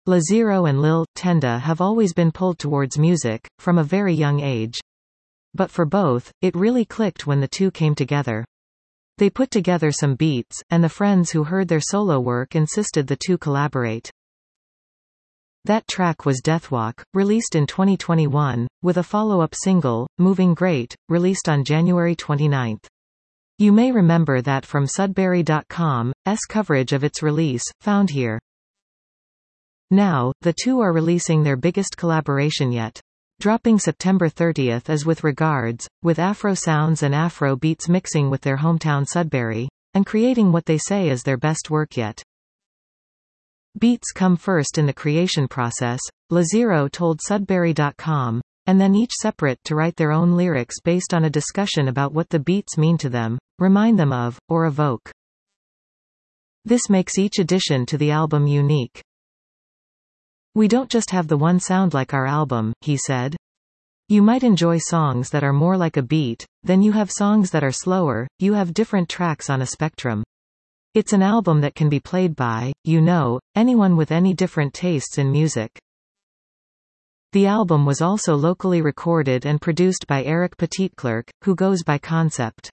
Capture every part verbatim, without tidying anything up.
Lazero and Lil Tenda have always been pulled towards music, from a very young age. But for both, it really clicked when the two came together. They put together some beats, and the friends who heard their solo work insisted the two collaborate. That track was Deathwalk, released in twenty twenty-one, with a follow-up single, Moving Great, released on January twenty-ninth. You may remember that from Sudbury dot com's coverage of its release, found here. Now, the two are releasing their biggest collaboration yet. Dropping September thirtieth as With Regards, with Afro sounds and Afro beats mixing with their hometown Sudbury, and creating what they say is their best work yet. Beats come first in the creation process, Lazero told Sudbury dot com, and then each separate to write their own lyrics based on a discussion about what the beats mean to them, remind them of, or evoke. This makes each addition to the album unique. We don't just have the one sound like our album, he said. You might enjoy songs that are more like a beat, then you have songs that are slower, you have different tracks on a spectrum. It's an album that can be played by, you know, anyone with any different tastes in music. The album was also locally recorded and produced by Eric Petitclerc, who goes by Concept.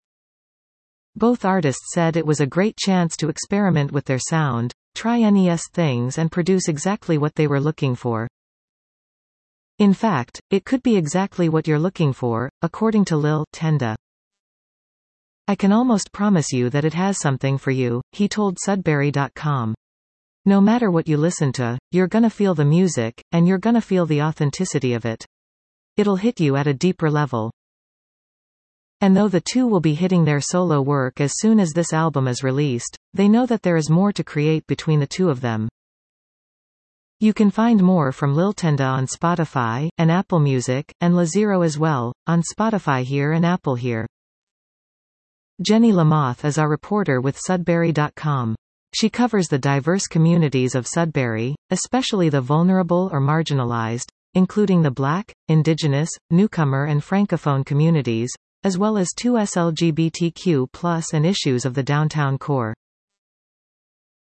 Both artists said it was a great chance to experiment with their sound, try N E S things and produce exactly what they were looking for. In fact, it could be exactly what you're looking for, according to Lil Tenda. I can almost promise you that it has something for you, he told Sudbury dot com. No matter what you listen to, you're gonna feel the music, and you're gonna feel the authenticity of it. It'll hit you at a deeper level. And though the two will be hitting their solo work as soon as this album is released, they know that there is more to create between the two of them. You can find more from Lil Tenda on Spotify, and Apple Music, and Lazero as well, on Spotify here and Apple here. Jenny Lamoth is our reporter with Sudbury dot com. She covers the diverse communities of Sudbury, especially the vulnerable or marginalized, including the Black, Indigenous, newcomer and Francophone communities, as well as two L G B T Q plus and issues of the downtown core.